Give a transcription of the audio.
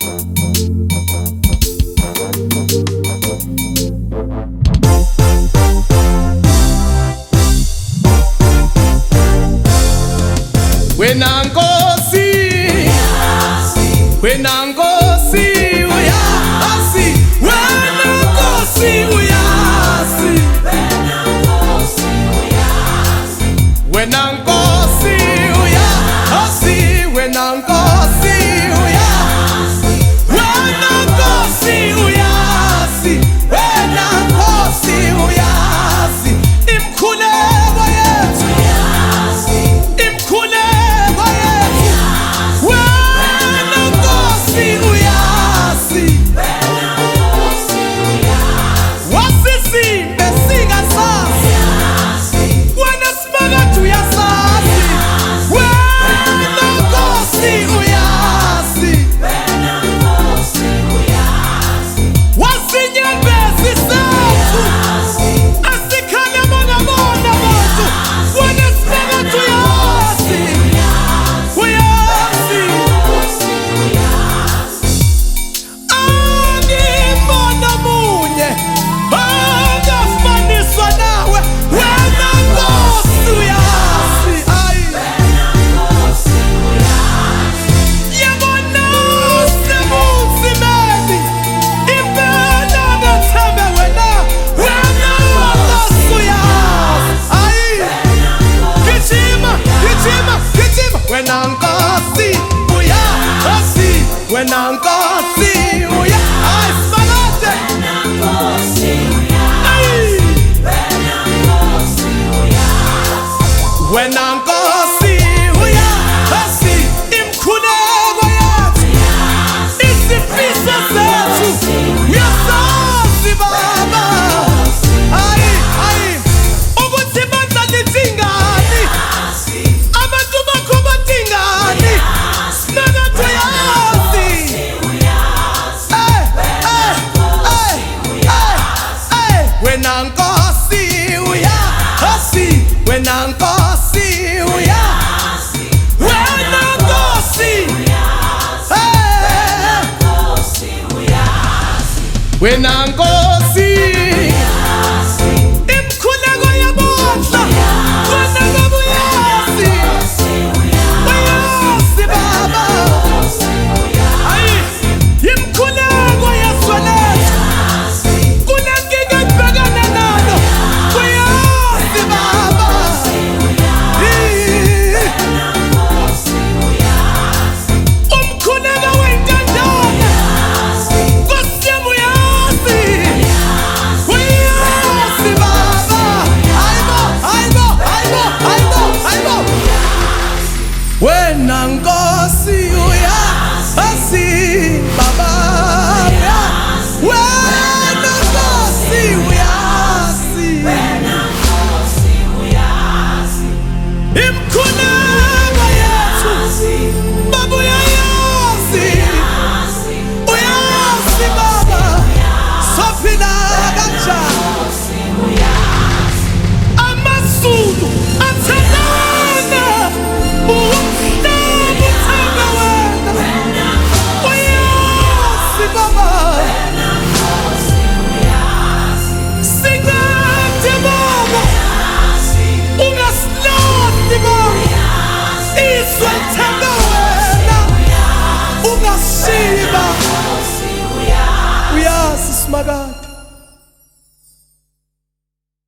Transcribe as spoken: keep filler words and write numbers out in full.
Wena Nkosi, wena Nkosi uyazi, wena Nkosi uyazi, wena Nkosi uyazi, wena Nkosi uyazi, wena Nkosi uyazi, wena Nkosi uyazi, imkhuleko yethu, imkhuleko wena Nkosi uyazi, wena Nkosi uyazi, wena Nkosi uyazi, wena Nkosi uyazi, imkhuleko yethu, isifiso sethu uyasazi Baba, hayi hayi ukuthi bandla lithingani, abantu bakho bathingani, sinakho yazi, wena Nkosi uyazi, wena Nkosi uyazi, wena Nkosi uyazi, wena Nkosi imkhuleko yabodla, wena Baba uyazi, uyazi Baba, hayi imkhuleko yeswalethu, kunenkinga ebhekana nalo, uyazi Baba, umkhuleko wentandane, Nkosi yami uyazi, uyazi Baba, hayibo hayibo hayibo hayibo hayibo, wena Nkosi uyazi Baba, wena Nkosi uyazi, imkhuleko yethu Baba uyayazi, uyazi Baba, sophila kanjani amaZulu athandana, umhlaba uthanda wena, uyazi Baba, singathi Baba, ungasilahli Baba, izwe lithanda wena, ungashiyi Baba.